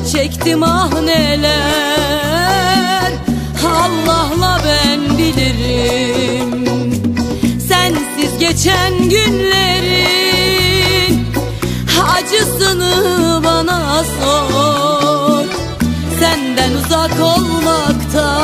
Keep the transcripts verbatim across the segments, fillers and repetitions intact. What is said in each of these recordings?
çektim ah neler, Allah'la ben bilirim. Sensiz geçen günlerin acısını bana sor. Senden uzak olmakta,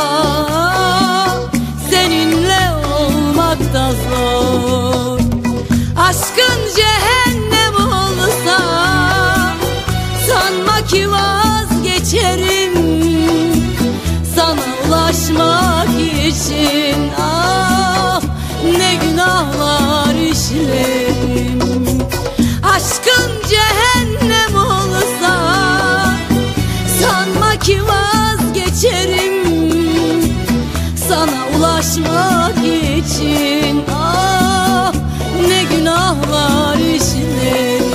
seninle olmakta zor. Aşkın cehennem olsa sanma ki vazgeçerim. Sana ulaşmak için ah ne günahlar işlerim. Aşkın cehennem olsa sanma ki vazgeçerim. Sana ulaşmak için ah ne günahlar işlerim.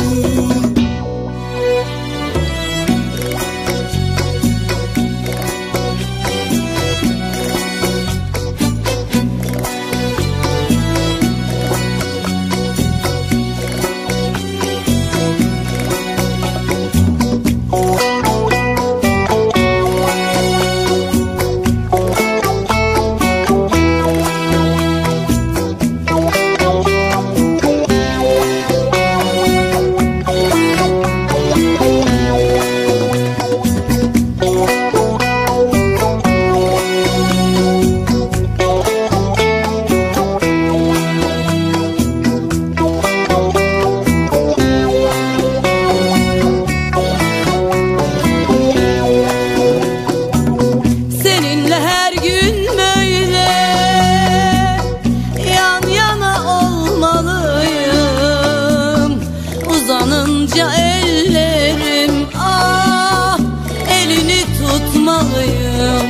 Uzanınca ellerim ah elini tutmalıyım.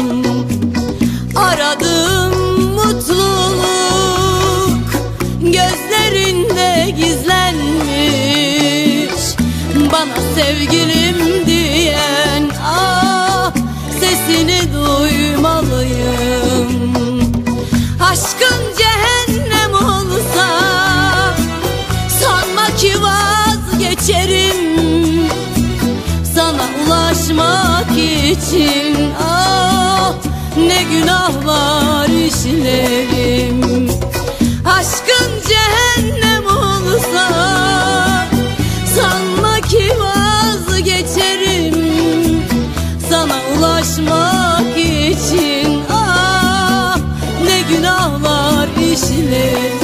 Aradığım mutluluk gözlerinde gizlenmiş. Bana sevgilim diyen ah sesini duymalıyım. Aşkın cehennem olsa sanma ki vazgeçerim. Sana ulaşmak için ah ne günahlar işlerim. Aşkın cehennem olsa sanma ki vazgeçerim. Sana ulaşmak için ah ne günahlar işlerim.